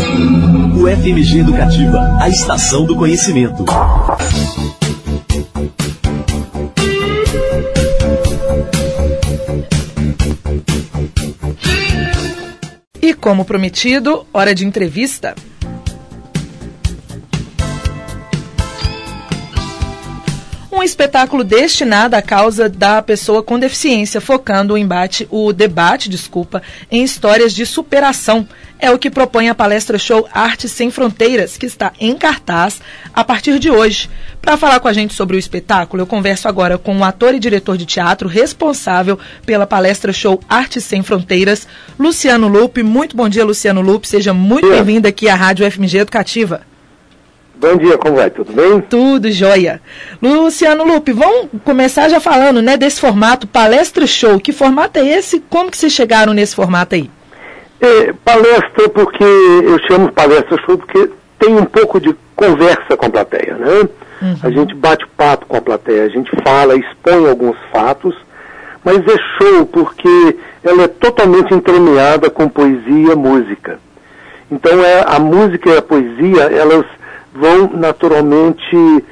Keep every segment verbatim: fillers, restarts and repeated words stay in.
U F M G Educativa, a estação do conhecimento. E como prometido, hora de entrevista. Um espetáculo destinado à causa da pessoa com deficiência, focando o embate, o debate, desculpa, em histórias de superação. É o que propõe a palestra show Arte Sem Fronteiras, que está em cartaz a partir de hoje. Para falar com a gente sobre o espetáculo, eu converso agora com o ator e diretor de teatro responsável pela palestra show Arte Sem Fronteiras, Luciano Lupe. Muito bom dia, Luciano Lupe. Seja muito bem-vindo aqui à Rádio U F M G Educativa. Bom dia, como vai? Tudo bem? Tudo jóia. Luciano Lupe, vamos começar já falando, né, desse formato palestra show. Que formato é esse? Como que vocês chegaram nesse formato aí? É, palestra porque, eu chamo palestra show porque tem um pouco de conversa com a plateia, né? Uhum. A gente bate papo com a plateia, a gente fala, expõe alguns fatos, mas é show porque ela é totalmente entremeada com poesia e música. Então é, a música e a poesia, elas vão naturalmente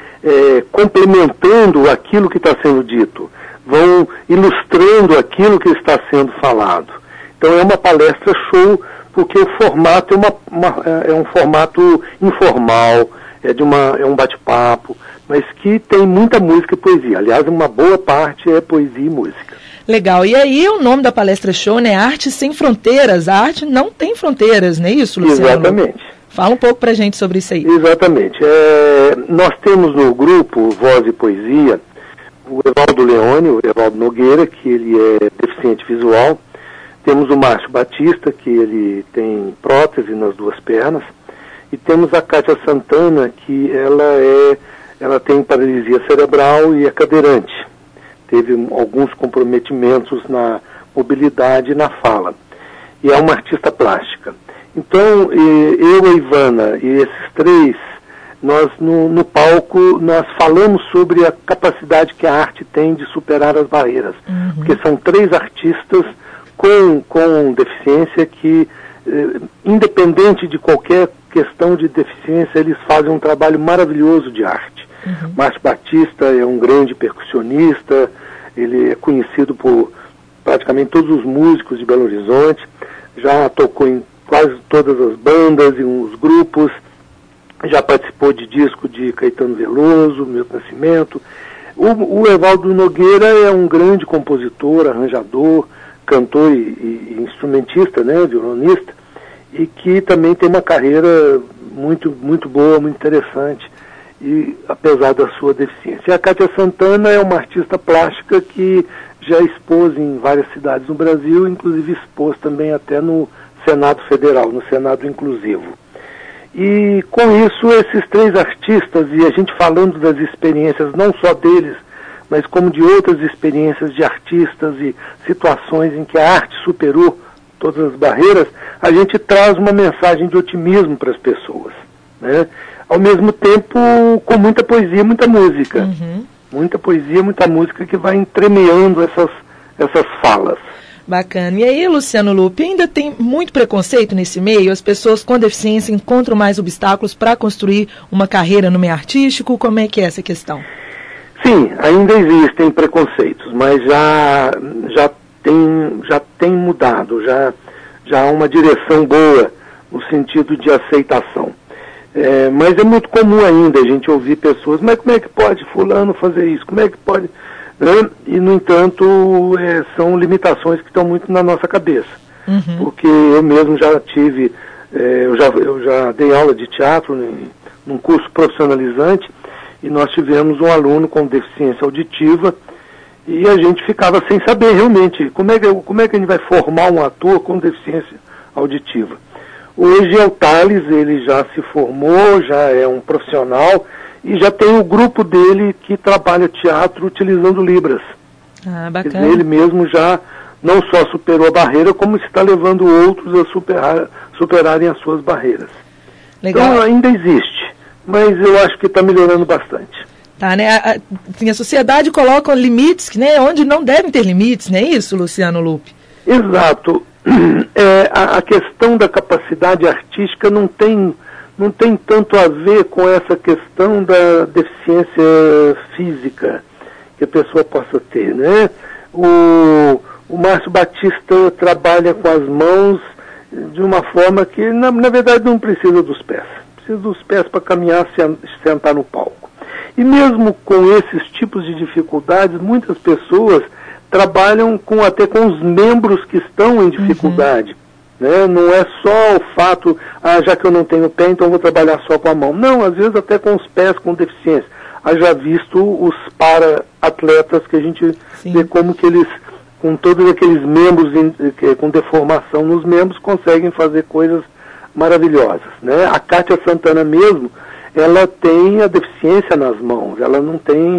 é, complementando aquilo que está sendo dito, vão ilustrando aquilo que está sendo falado. Então é uma palestra show, porque o formato é, uma, uma, é um formato informal, é, de uma, é um bate-papo, mas que tem muita música e poesia. Aliás, uma boa parte é poesia e música. Legal. E aí o nome da palestra show, né? Arte Sem Fronteiras. A arte não tem fronteiras, não é isso, Luciano? Exatamente. Fala um pouco pra gente sobre isso aí. Exatamente. É, nós temos no grupo Voz e Poesia o Evaldo Leone, o Evaldo Nogueira, que ele é deficiente visual. Temos o Márcio Batista, que ele tem prótese nas duas pernas. E temos a Kátia Santana, que ela, é, ela tem paralisia cerebral e é cadeirante. Teve alguns comprometimentos na mobilidade e na fala. E é uma artista plástica. Então, eu, a Ivana e esses três, nós no, no palco, nós falamos sobre a capacidade que a arte tem de superar as barreiras. Uhum. Porque são três artistas com, com deficiência que, eh, independente de qualquer questão de deficiência, eles fazem um trabalho maravilhoso de arte. Uhum. Márcio Batista é um grande percussionista, ele é conhecido por praticamente todos os músicos de Belo Horizonte, já tocou em quase todas as bandas e uns grupos, já participou de disco de Caetano Veloso, Milton Nascimento. O, o Evaldo Nogueira é um grande compositor, arranjador, cantor e, e instrumentista, né, violonista, e que também tem uma carreira muito, muito boa, muito interessante, e apesar da sua deficiência. E a Kátia Santana é uma artista plástica que já expôs em várias cidades no Brasil, inclusive expôs também até no Senado Federal, no Senado Inclusivo. E com isso, esses três artistas, e a gente falando das experiências não só deles, mas como de outras experiências de artistas e situações em que a arte superou todas as barreiras, a gente traz uma mensagem de otimismo para as pessoas, né? Ao mesmo tempo, com muita poesia, muita música. Uhum. Muita poesia, muita música que vai entremeando essas, essas falas. Bacana. E aí, Luciano Lupe, ainda tem muito preconceito nesse meio? As pessoas com deficiência encontram mais obstáculos para construir uma carreira no meio artístico? Como é que é essa questão? Sim, ainda existem preconceitos, mas já, já, tem, já tem mudado, já, já há uma direção boa no sentido de aceitação. É, mas é muito comum ainda a gente ouvir pessoas, mas como é que pode fulano fazer isso? Como é que pode... Né? E, no entanto, é, são limitações que estão muito na nossa cabeça. Uhum. Porque eu mesmo já tive, é, eu, já, eu já dei aula de teatro em, num curso profissionalizante, e nós tivemos um aluno com deficiência auditiva, e a gente ficava sem saber realmente como é que, como é que a gente vai formar um ator com deficiência auditiva. Hoje é o Thales, ele já se formou, já é um profissional, e já tem o grupo dele que trabalha teatro utilizando Libras. Ah, bacana. Quer dizer, ele mesmo já não só superou a barreira, como está levando outros a superar, superarem as suas barreiras. Legal. Então ainda existe, mas eu acho que está melhorando bastante. Tá, né? A, a, a sociedade coloca limites, né, onde não devem ter limites, não é isso, Luciano Lupe? Exato. é, a, a questão da capacidade artística não tem, não tem tanto a ver com essa questão da deficiência física que a pessoa possa ter, né? O, o Márcio Batista trabalha com as mãos de uma forma que, na, na verdade, não precisa dos pés. Precisa dos pés para caminhar, se sentar no palco. E mesmo com esses tipos de dificuldades, muitas pessoas trabalham com, até com os membros que estão em dificuldade. Uhum. Né? Não é só o fato, ah, já que eu não tenho pé, então eu vou trabalhar só com a mão. Não, às vezes até com os pés com deficiência. Haja visto os para-atletas que a gente Sim. vê como que eles, com todos aqueles membros in, que, com deformação nos membros, conseguem fazer coisas maravilhosas. Né? A Kátia Santana mesmo, ela tem a deficiência nas mãos, ela não tem,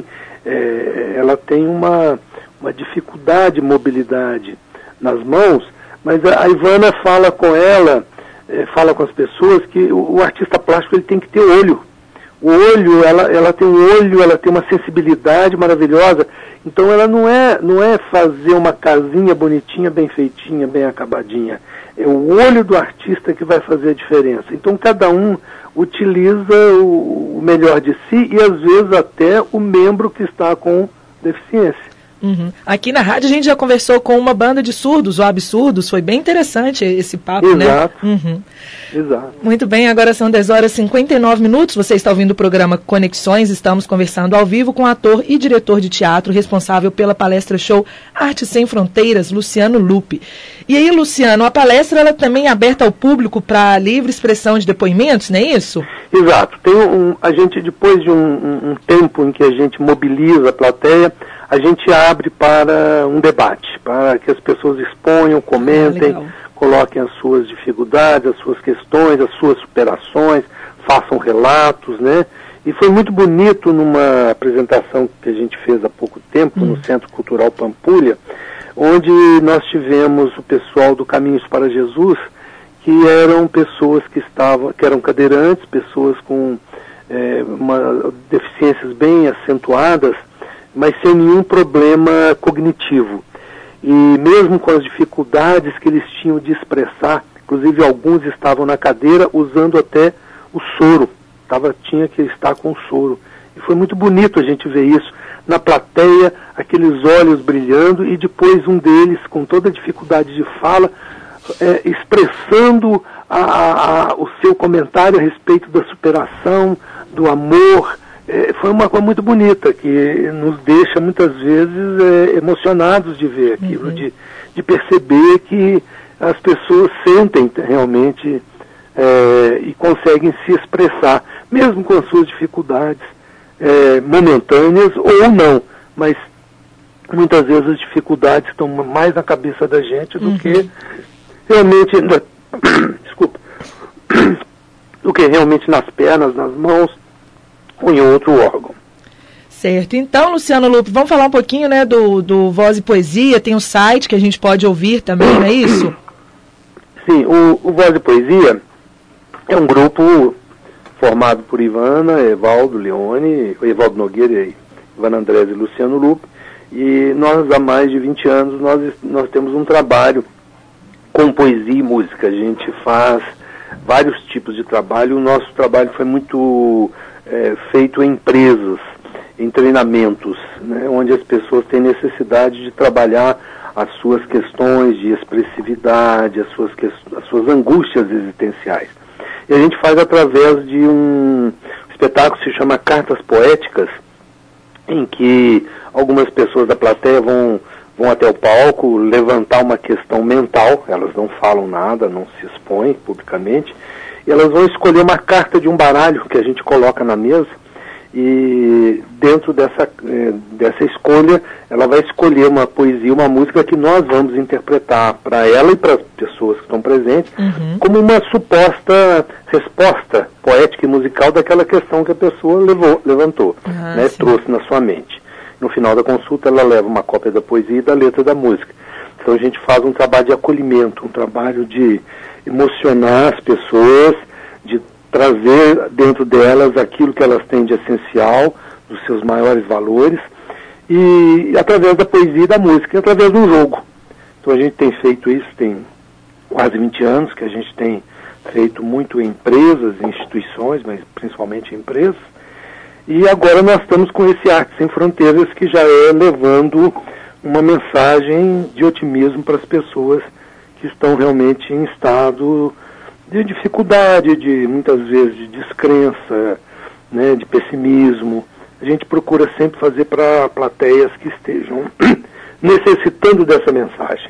é, ela tem uma, uma dificuldade de mobilidade nas mãos, mas a, a Ivana fala com ela, é, fala com as pessoas que o, o artista plástico ele tem que ter olho. O olho, ela, ela tem um olho, ela tem uma sensibilidade maravilhosa, então ela não é, não é fazer uma casinha bonitinha, bem feitinha, bem acabadinha. É o olho do artista que vai fazer a diferença. Então cada um utiliza o, o melhor de si e às vezes até o membro que está com deficiência. Uhum. Aqui na rádio a gente já conversou com uma banda de surdos, o Absurdos, foi bem interessante esse papo, Exato. né? Uhum. Exato. Muito bem, agora são dez horas e cinquenta e nove minutos, você está ouvindo o programa Conexões, estamos conversando ao vivo com o ator e diretor de teatro responsável pela palestra show Arte Sem Fronteiras, Luciano Lupi. E aí, Luciano, a palestra ela também é aberta ao público para livre expressão de depoimentos, não é isso? Exato. Tem um, a gente, depois de um, um, um tempo em que a gente mobiliza a plateia, a gente abre para um debate, para que as pessoas exponham, comentem, ah, coloquem as suas dificuldades, as suas questões, as suas superações, façam relatos, né? E foi muito bonito numa apresentação que a gente fez há pouco tempo hum. no Centro Cultural Pampulha, onde nós tivemos o pessoal do Caminhos para Jesus, que eram pessoas que estavam, que eram cadeirantes, pessoas com é, uma, deficiências bem acentuadas, mas sem nenhum problema cognitivo. E mesmo com as dificuldades que eles tinham de expressar, inclusive alguns estavam na cadeira usando até o soro, Tava, tinha que estar com o soro. E foi muito bonito a gente ver isso, na plateia, aqueles olhos brilhando, e depois um deles, com toda a dificuldade de fala, é, expressando a, a, a, o seu comentário a respeito da superação, do amor. É, foi uma coisa muito bonita, que nos deixa muitas vezes é, emocionados de ver aquilo, uhum. de, de perceber que as pessoas sentem realmente é, e conseguem se expressar, mesmo com as suas dificuldades é, momentâneas ou não, mas muitas vezes as dificuldades estão mais na cabeça da gente do uhum. que realmente, desculpa, do que realmente nas pernas, nas mãos, ou em outro órgão. Certo. Então, Luciano Lupi, vamos falar um pouquinho, né, do, do Voz e Poesia, tem um site que a gente pode ouvir também, não é isso? Sim, o, o Voz e Poesia é um grupo formado por Ivana, Evaldo Leone, Evaldo Nogueira, Ivana Andrés e Luciano Lupi, e nós há mais de vinte anos nós, nós temos um trabalho com poesia e música. A gente faz vários tipos de trabalho. O nosso trabalho foi muito é, feito em empresas, em treinamentos, né, onde as pessoas têm necessidade de trabalhar as suas questões de expressividade, as suas, as suas angústias existenciais. E a gente faz através de um espetáculo que se chama Cartas Poéticas, em que algumas pessoas da plateia vão, vão até o palco levantar uma questão mental, elas não falam nada, não se expõem publicamente, e elas vão escolher uma carta de um baralho que a gente coloca na mesa, e dentro dessa, eh, dessa escolha, ela vai escolher uma poesia, uma música que nós vamos interpretar para ela e para as pessoas que estão presentes, uhum. como uma suposta resposta poética e musical daquela questão que a pessoa levou, levantou, ah, né, trouxe na sua mente. No final da consulta, ela leva uma cópia da poesia e da letra da música. Então a gente faz um trabalho de acolhimento, um trabalho de emocionar as pessoas, de trazer dentro delas aquilo que elas têm de essencial, dos seus maiores valores, e através da poesia e da música, e através de um jogo. Então a gente tem feito isso, tem quase vinte anos que a gente tem feito muito em empresas, em instituições, mas principalmente em empresas. E agora nós estamos com esse Artes Sem Fronteiras, que já é levando uma mensagem de otimismo para as pessoas que estão realmente em estado de dificuldade, de muitas vezes de descrença, né, de pessimismo. A gente procura sempre fazer para plateias que estejam necessitando dessa mensagem.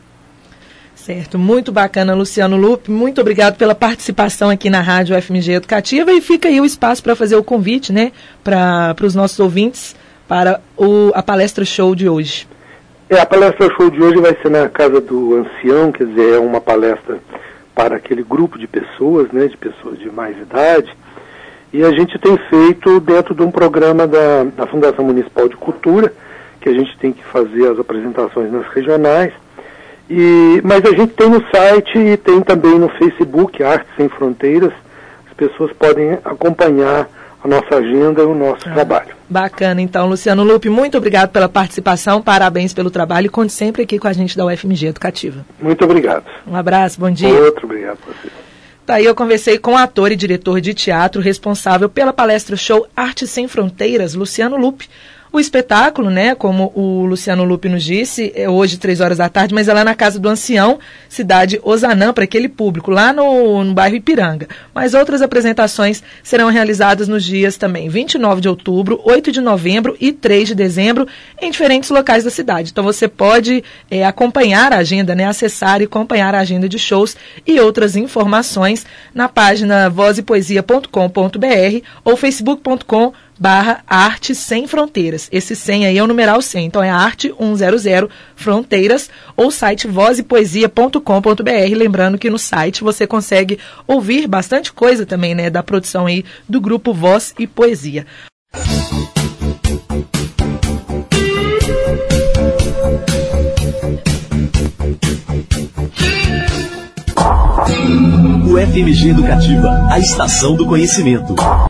Certo, muito bacana, Luciano Lupi, muito obrigado pela participação aqui na Rádio F M G Educativa, e fica aí o espaço para fazer o convite, né, para os nossos ouvintes, para o, a palestra show de hoje. É, a palestra show de hoje vai ser na Casa do Ancião, quer dizer, é uma palestra para aquele grupo de pessoas, né, de pessoas de mais idade, e a gente tem feito dentro de um programa da, da Fundação Municipal de Cultura, que a gente tem que fazer as apresentações nas regionais. E, mas a gente tem no site e tem também no Facebook, Artes Sem Fronteiras. As pessoas podem acompanhar a nossa agenda e o nosso ah, trabalho. Bacana, então, Luciano Lupi, muito obrigado pela participação, parabéns pelo trabalho e conte sempre aqui com a gente da U F M G Educativa. Muito obrigado. Um abraço, bom dia. Outro, obrigado a você. Tá aí, eu conversei com o ator e diretor de teatro responsável pela palestra show Artes Sem Fronteiras, Luciano Lupi. O espetáculo, né, como o Luciano Lupi nos disse, é hoje, três horas da tarde, mas é lá na Casa do Ancião, cidade Ozanam, para aquele público, lá no, no bairro Ipiranga. Mas outras apresentações serão realizadas nos dias também vinte e nove de outubro, oito de novembro e três de dezembro, em diferentes locais da cidade. Então você pode é, acompanhar a agenda, né, acessar e acompanhar a agenda de shows e outras informações na página voz e poesia ponto com ponto b r ou facebook ponto com barra Arte Sem Fronteiras. Esse cem aí é o numeral cem, então é Arte cem Fronteiras, ou site voz e poesia ponto com ponto b r. Lembrando que no site você consegue ouvir bastante coisa também, né, da produção aí do grupo Voz e Poesia. O F M G Educativa, a estação do conhecimento.